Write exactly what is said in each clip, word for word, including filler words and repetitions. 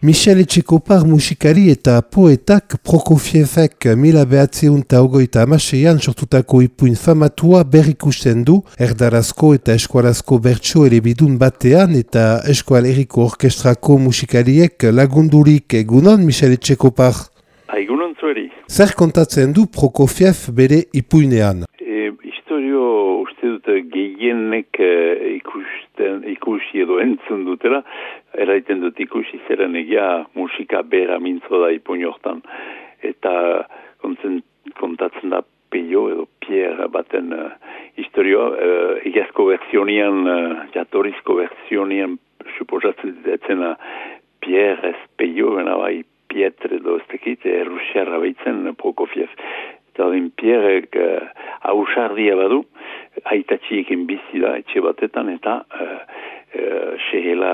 Michel Etxekopar musikari eta poetak Prokofievek mila behatziehun eta hogeita hamaseian sortutako ipuin famatua berrikusten du erdarazko eta eskualazko bertso elebidun batean eta Eskual Herriko Orkestrako musikariek lagundurik. Egunon, Michel Etxekopar? Egunon zueri. Zer kontatzen du Prokofiev bere ipuinean? E, historio uste dut gehienek ikusten, ikusi edo entzun dutela, eraiten dut ikusi zeren egia musika bera mintzo da ipuin hortan. Eta kontzen, kontatzen da Peio edo Pierre baten uh, historioa, uh, egiazko versionian, uh, jatorrizko versionian, suposatzen ditzena Pierre ez Peio, bena bai Pietre edo ez tekit, errusiarra behitzen Prokofiev. Eta den Pierrek uh, hausardia badu, aitatxiekin bizi da etxe batetan, eta uh, uh, sehela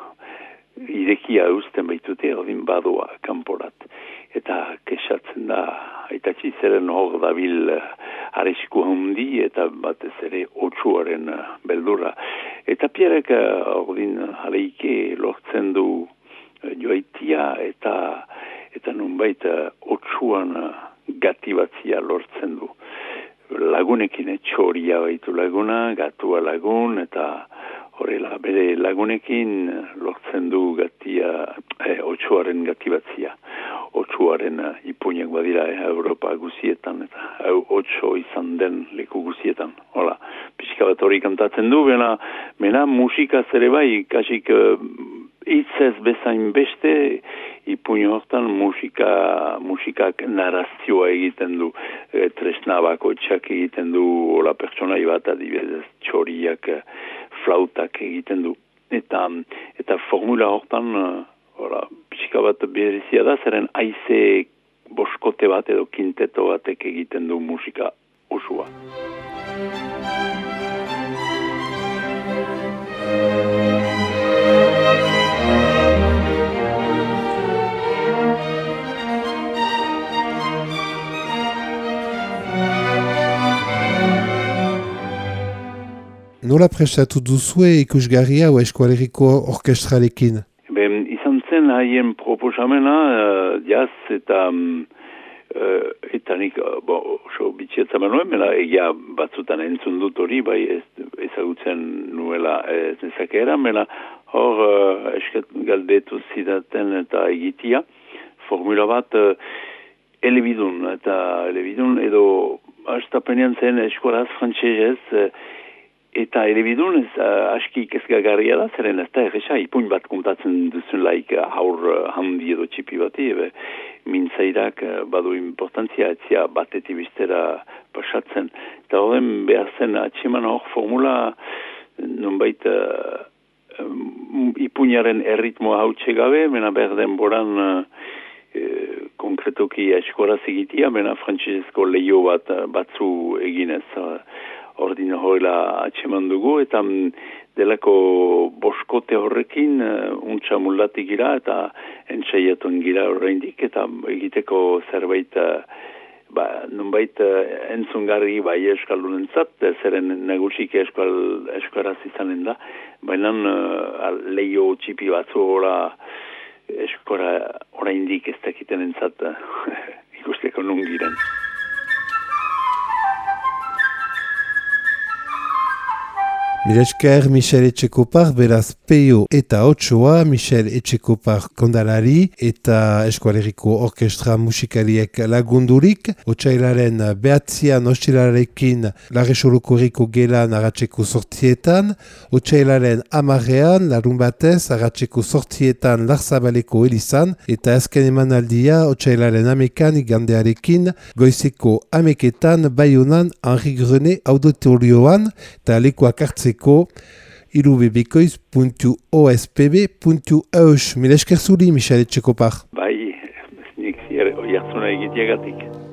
irekia uzten baitute, odin badoa kanporat. Eta kesatzen da, aitatxi zeren hor dabil uh, aresku handi, eta batez ere otsuaren uh, beldura. Eta Pierrek uh, odin aleike lortzen du uh, joaitia, eta eta nunbait uh, otsuan uh, gatibatzia lortzen du. Lagunekin etxoria baitu laguna, gatua lagun, eta horrela bere lagunekin lortzen du gatia, eh, otsuaren gatibatzia. Otsuaren uh, ipuinak badira eh, Europa guzietan, eta hau otso izan den leku guzietan. Hola, pixka bat hori kantatzen du, bena, mena musika zere bai, kasik uh, itzez bezain beste, ipuin hortan musika, musikak narazioa egiten du, e, tresnabako txak egiten du, hola pertsonai bat adibidez, txoriak, flautak egiten du. Eta, eta formula hortan, hola, pixka bat berezia da, zeren aize boskote bat edo kinteto batek egiten du musika usua. Nola prestatu duzue ikusgarria o Eskual Herriko Orkestralekin? Ben, izan zen haien proposamena, uh, jaz eta um, uh, eta nik, uh, bo, oso bitxetza manuen, mela egia batzutan entzun dut hori, bai ez, ezagutzen nuela ez nezakera, mela hor uh, esket galdetu zidaten eta egitia, formula bat uh, elebidun, eta elebidun edo astapenean zen eskolaz frantsesez, uh, eta elebidun ez uh, aski kezkagarria da, zeren ez da erresa, ipuin bat kontatzen duzun laik uh, haur uh, handi edo txipi bati, ebe, mintzairak uh, badu importantzia etzia batetik bistera pasatzen. Eta horren behar zen atseman hor formula, nonbait uh, um, ipuinaren erritmoa hautse gabe, mena behar denboran uh, uh, konkretoki eskolaz egitia, mena frantsesezko leio bat uh, batzu eginez. Uh, Ordin horrela atseman dugu, eta delako boskote horrekin uh, untsa mulatik gira, eta entzaiatun gira horreindik, eta egiteko zerbait, uh, ba, nunbait uh, entzungarri bai eskalunentzat, zeren nagusik eskal, eskaraz izanen da, baina uh, leio txipi batzu hola eskora horreindik ez dakiten entzat uh, ikusteko nungiren. Mila esker Michel Etxekopar, beraz Peio eta Otsoa, Michel Etxekopar kondalari eta Eskual Herriko Orkestra musikariek lagundurik. Otsailaren behatzian ostiralarekin Larresoloko Herriko gelan arratseko sortzietan, otsailaren hamarrean larun batez arratseko sortzietan Larzabaleko elizan, eta azken emanaldia otsailaren hamekan igandearekin goizeko hameketan Baionan Henri Grenet auditorioan, eta lekuak hartzeko irubebikoiz puntu o s p b puntu e u s. Mila esker zuri, Michel Etxekopar. Bai, nik zier, oiartzuna egitiagatik.